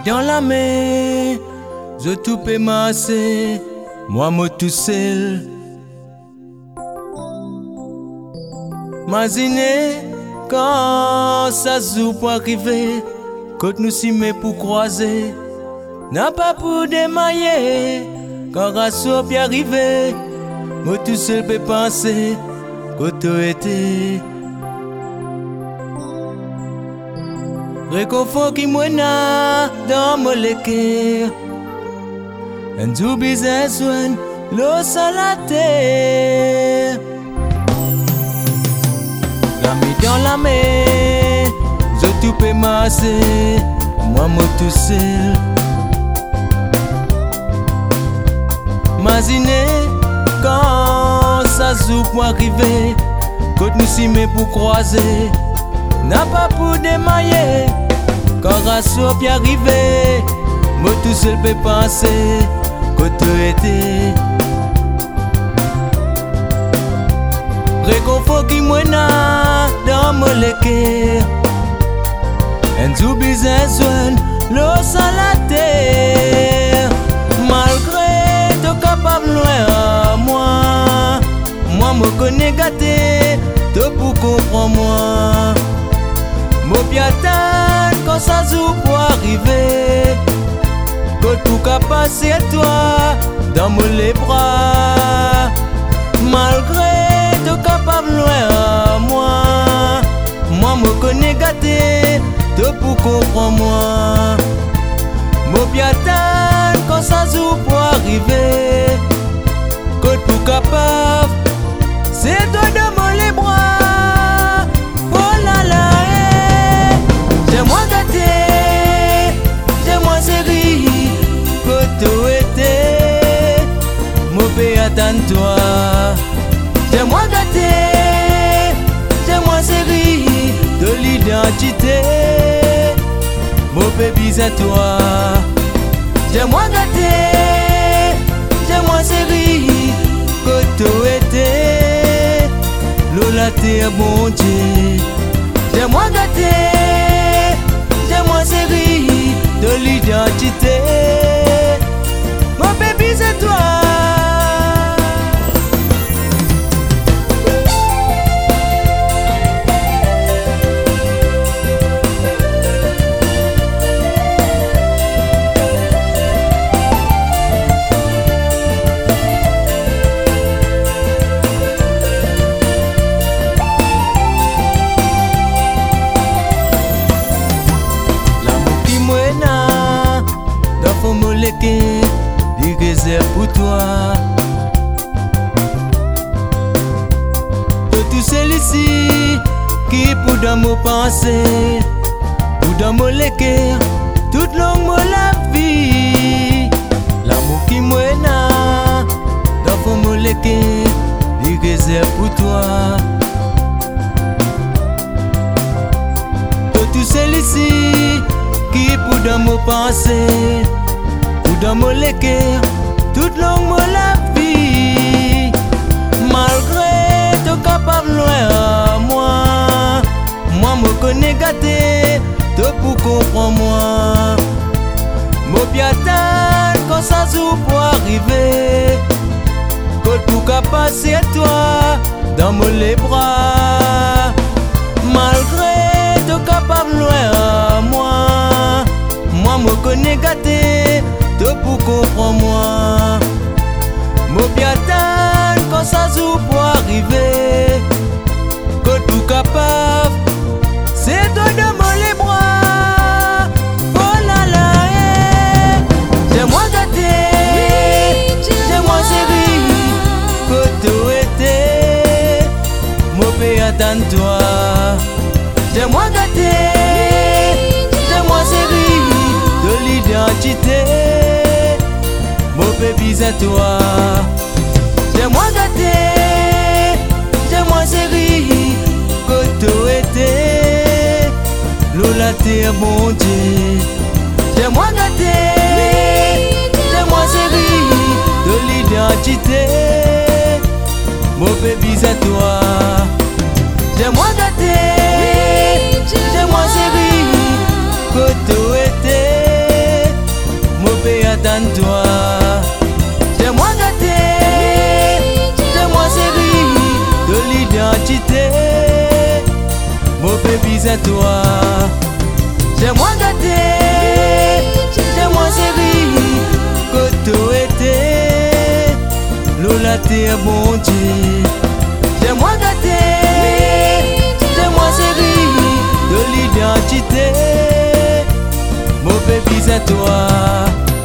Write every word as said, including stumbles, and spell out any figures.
dans la main, je tout peux masser, moi moi tout seul. Imaginez quand ça joue pour arriver, quand nous s'y met pour croiser, n'a pas pour démailler, quand rassure puis arriver, moi tout seul peux penser, quand tu étais. Réconfort qui m'ena dans mon cœur, un jour bizarre soin l'eau sur la terre. L'ami dans la mer, je tout peux masser, moi moi tout seul. Imaginez quand ça joue pour arriver, quand nous s'y met pour croiser, n'a pas pour démailler, quand rassure puis arriver, moi tout seul peux penser, quand tu étais. Réconfort qui m'ena dans mon cœur, un jour bizarre soin l'eau sur la terre. Malgré tout capable loin moi, moi me connais gâté, tout pour comprendre moi. Mon piatan quand ça joue pour arriver, quand tout capable c'est toi dans mon les bras. Malgré tout capable loin moi, moi me connais gâté, tout pour comprendre moi. Mon piatan quand ça joue pour arriver, quand tout capable c'est toi dans mon les bras. Oh là là, j'aime-moi gâté, j'aime-moi série, quand tu étais, mon pays attends-toi. J'aime-moi gâté, j'aime-moi série, de l'identité, mon bébé à toi. J'aime-moi gâté, j'aime-moi série, quand tu étais, l'eau la terre bon Dieu. J'aime-moi gâté, j'aime-moi série, de l'identité, mon bébé c'est toi. Il réserve pour toi. De tous ceux-ci qui pour dans mon pensée, pour dans mon cœur, toute longue mon la vie. L'amour qui m'ena dans mon cœur, il réserve pour toi. De tous ceux-ci qui pour dans mon pensée, dans mon cœur, toute longue la vie. Malgré tout capable loin moi, moi me connais gâté, tout pour comprendre moi. Mon piatan quand ça joue pour arriver, quand tout capable c'est toi dans mon les bras. Malgré tout capable loin moi, moi me connais gâté, tout pour comprendre moi. Mon piatan quand ça joue pour arriver, quand tout capable c'est toi dans mon les bras. Oh là là, eh. J'aime-moi gâté, j'aime-moi série, quand tu étais, mon pays attends-toi. J'aime-moi gâté, j'aime-moi série, de l'identité, mon bébé à toi. J'aime-moi gâté, j'aime-moi série, quand tu étais, l'eau la terre bon Dieu. J'aime-moi gâté, j'aime-moi série, de l'identité, mon bébé à toi. J'aime-moi gâté, j'aime-moi série, que tu étais, bise à toi. J'ai moins gâté, j'ai moins série, que tu étais, l'eau la terre bon Dieu. J'ai moins gâté, j'ai moins série, de l'identité, mauvais bise à toi.